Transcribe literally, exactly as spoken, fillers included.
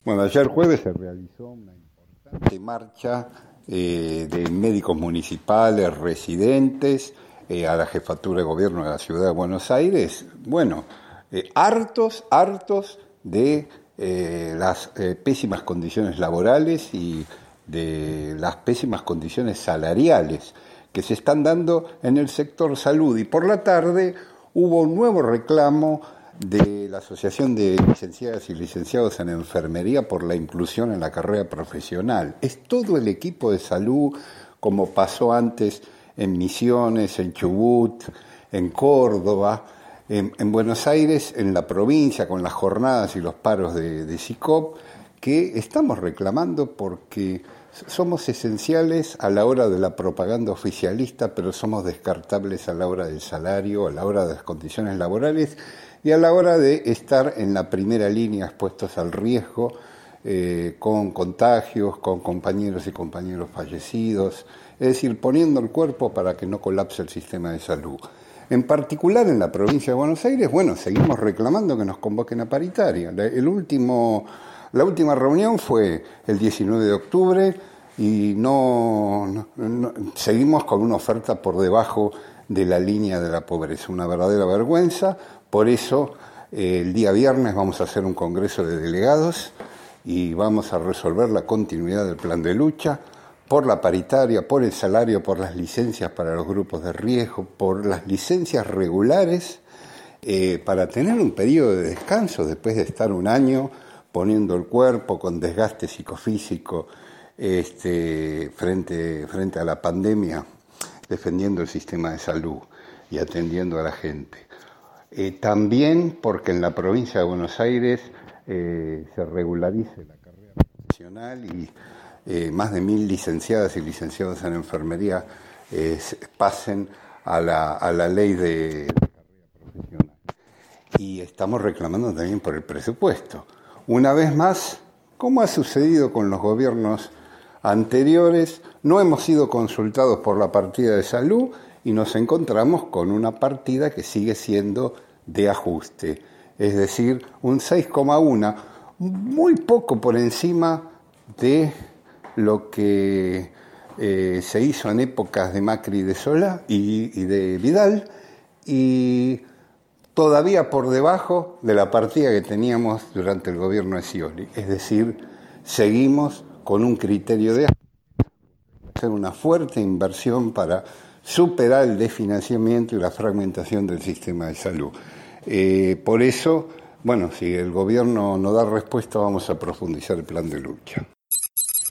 Bueno, ayer jueves se realizó una importante marcha eh, de médicos municipales, residentes, eh, a la jefatura de gobierno de la ciudad de Buenos Aires. Bueno, eh, hartos, hartos de eh, las eh, pésimas condiciones laborales y de las pésimas condiciones salariales que se están dando en el sector salud. Y por la tarde hubo un nuevo reclamo de la Asociación de Licenciadas y Licenciados en Enfermería por la inclusión en la carrera profesional. Es todo el equipo de salud, como pasó antes en Misiones, en Chubut, en Córdoba, en, en Buenos Aires, en la provincia, con las jornadas y los paros de, de SICOP, que estamos reclamando porque somos esenciales a la hora de la propaganda oficialista, pero somos descartables a la hora del salario, a la hora de las condiciones laborales y a la hora de estar en la primera línea expuestos al riesgo, eh, con contagios, con compañeros y compañeros fallecidos, es decir, poniendo el cuerpo para que no colapse el sistema de salud. En particular en la provincia de Buenos Aires, bueno, seguimos reclamando que nos convoquen a paritaria. El último, la última reunión fue el diecinueve de octubre y no, no, no seguimos con una oferta por debajo de la línea de la pobreza, una verdadera vergüenza. Por eso, eh, el día viernes vamos a hacer un congreso de delegados y vamos a resolver la continuidad del plan de lucha por la paritaria, por el salario, por las licencias para los grupos de riesgo, por las licencias regulares, eh, para tener un periodo de descanso después de estar un año poniendo el cuerpo con desgaste psicofísico este, frente, frente a la pandemia, defendiendo el sistema de salud y atendiendo a la gente. Eh, también porque en la provincia de Buenos Aires eh, se regularice la carrera profesional y eh, más de mil licenciadas y licenciados en enfermería eh, pasen a la, a la ley de, de carrera profesional. Y estamos reclamando también por el presupuesto. Una vez más, como ha sucedido con los gobiernos anteriores, no hemos sido consultados por la partida de salud y nos encontramos con una partida que sigue siendo de ajuste, es decir, un seis coma uno, muy poco por encima de lo que eh, se hizo en épocas de Macri y de Solá y, y de Vidal, y todavía por debajo de la partida que teníamos durante el gobierno de Scioli. Es decir, seguimos con un criterio de hacer una fuerte inversión para superar el desfinanciamiento y la fragmentación del sistema de salud. Eh, por eso, bueno, si el gobierno no da respuesta, vamos a profundizar el plan de lucha.